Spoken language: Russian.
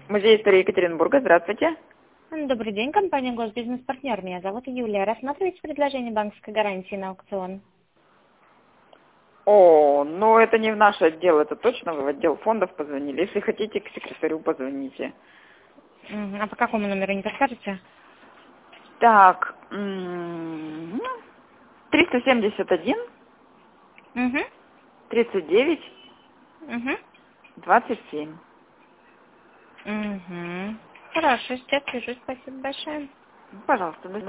Музей истории Екатеринбурга. Здравствуйте. Добрый день, компания «Госбизнес-партнер». Меня зовут Юлия. Рассматриваете предложение банковской гарантии на аукцион? О, ну это не в наш отдел, это точно вы в отдел фондов позвонили. Если хотите, к секретарю позвоните. А по какому номеру не подскажете? Так, 371, Угу. 39, Угу. 27. Угу. Хорошо, сейчас свяжусь. Спасибо большое. Пожалуйста, до